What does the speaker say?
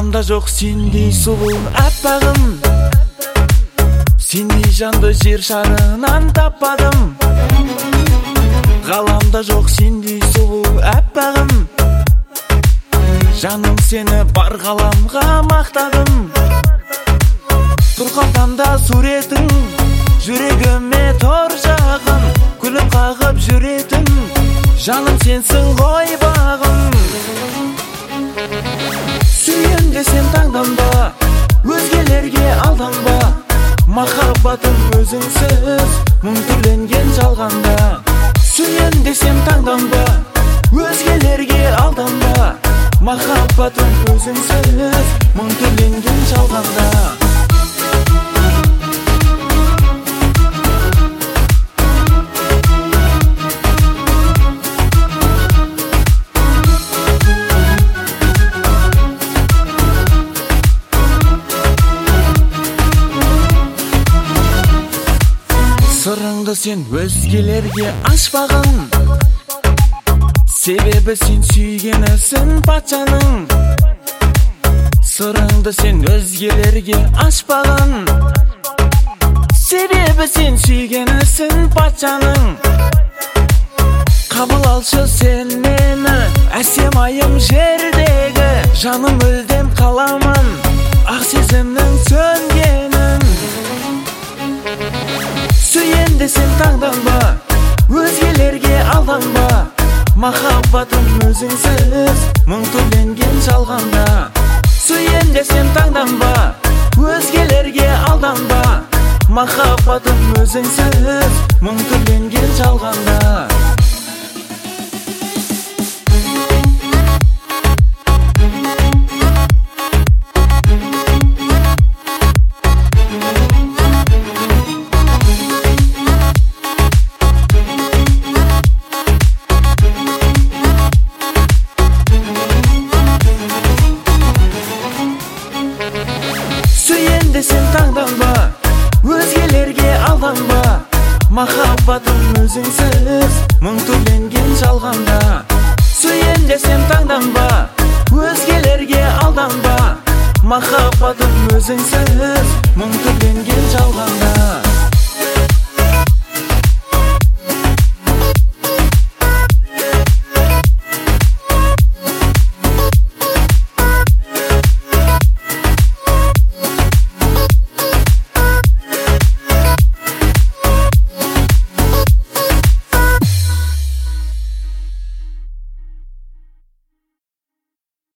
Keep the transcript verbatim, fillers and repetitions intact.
Ғаламда жоқ сендей сұлу аппағым, сендей жанды жер шарынан таппадым. Ғаламда жоқ сендей сұлу аппағым, жаным сені бар ғаламға мақтадым. Тұрқалтамда суретің, жүрегіме тор жағым, күліп қағып жүретім, жаным сенсің ғой бағым. Сүйем десем таңданба, өзгелерге алданба, махаббатым өзіңсіз мұң түрленген жалғанда. Сүйем десем таңданба, өзгелерге алданба, махаббатым өзіңсіз мұң түрленген жалғанда. Сырыңды сен өзгелерге ашпағын, себебі сен сүйгенісің патшаның. Сырыңды сен өзгелерге ашпағын, себебі сен сүйгенісің патшаның. Қабыл алшы сен мені, әсем айым жердегі, жаным мүлдем қаламын, ақ сезімнің сөнгенін. Сүйем десем таңданба, өзгелерге алданба, махаббатым өзіңсіз мұң түрленген жалғанда. Сүйем десем таңданба, өзгелерге алданба, махаббатым өзіңсіз мұң түрленген жалғанда. Сен таңданба, өзгелерге алданба, махаббатым өзіңсіз мұң түрленген жалғанда. Сүйем десем таңданба, өзгелерге алданба, махаббатым өзіңсіз мұң түрленген жалғанда.